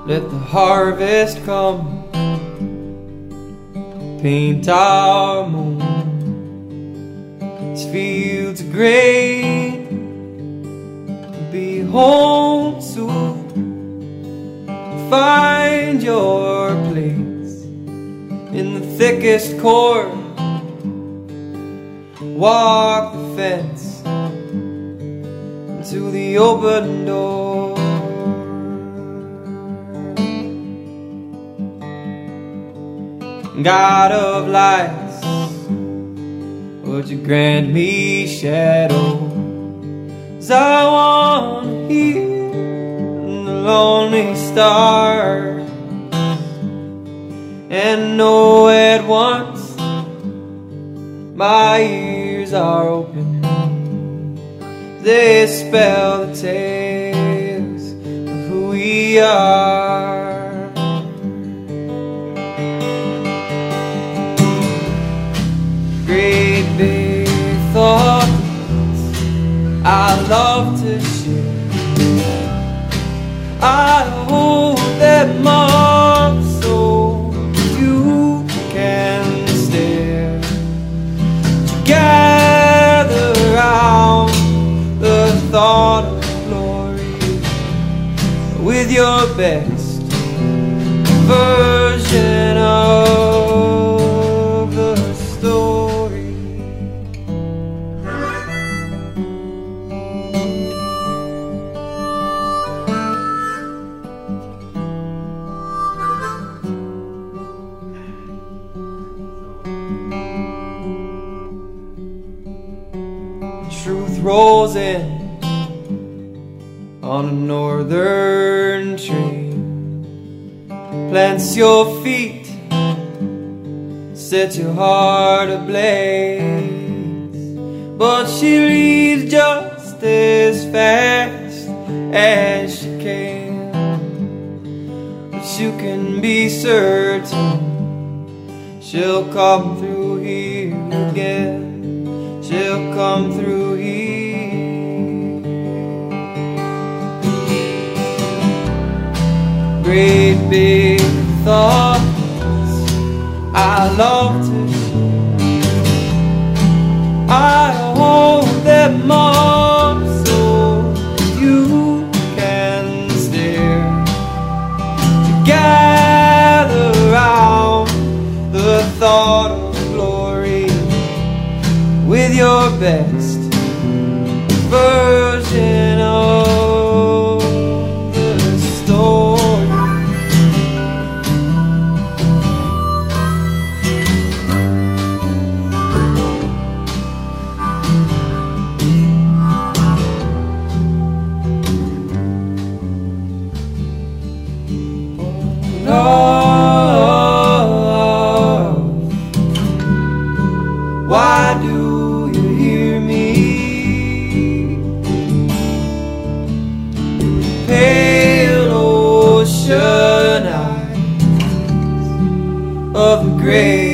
let the harvest come. Paint our moon, these fields of grain. Be home soon, find your place in the thickest court. Walk the fence into the open door. God of lights, would you grant me shadows? I want to hear the lonely stars and know at once my ears are open. They spell the tales of who we are. Great big thoughts I love to share. I hold them up so you can stare. Gather round the thought of glory with your best version of the story. Truth rolls in on a northern train, plants your feet, sets your heart ablaze. But she leaves just as fast as she can. But you can be certain she'll come through here again. She'll come through here. Great big thoughts I love to share. I hold them up so you can stare. To gather round the thought of glory with your best version of the story. Why do you hear me? Pale ocean eyes of the grave.